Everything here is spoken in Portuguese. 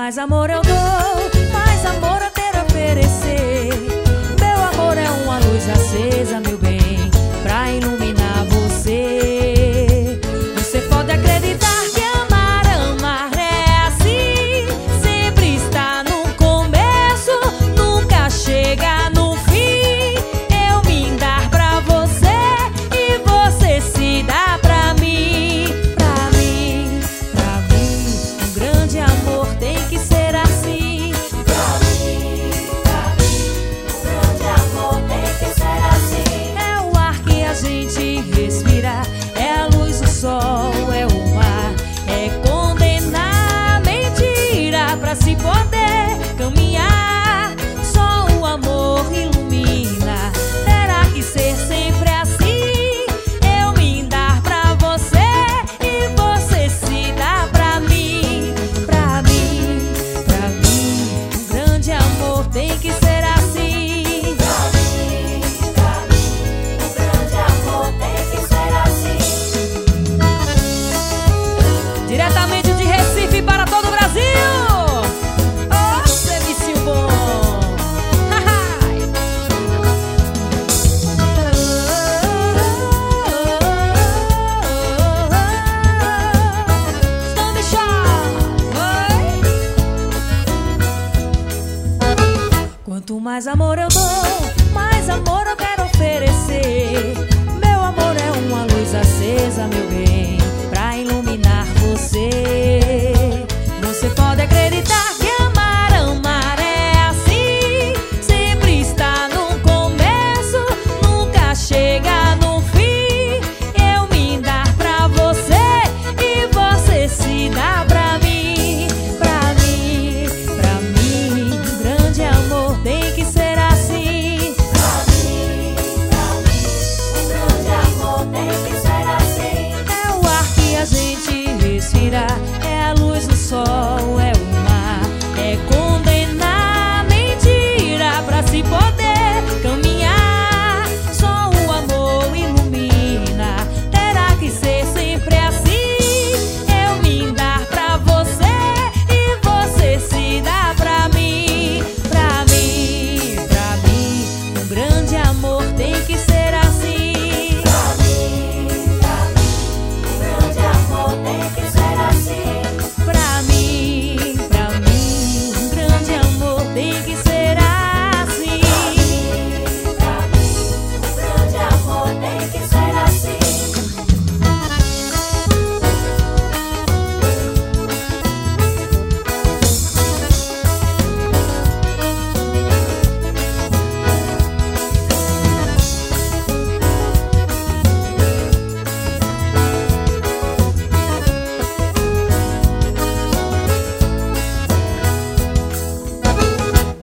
mais amor eu dou, mais amor eu ter a oferecer. Meu amor é uma luz acesa, meu bem, pra iluminar você. Você pode acreditar que amar é assim. Sempre está no começo, nunca chega no fim. Eu me dar pra você e você se dá pra mim. Pra mim, um grande amor tem que ser assim. Pra mim, um grande amor tem que ser assim. É o ar que a gente respira.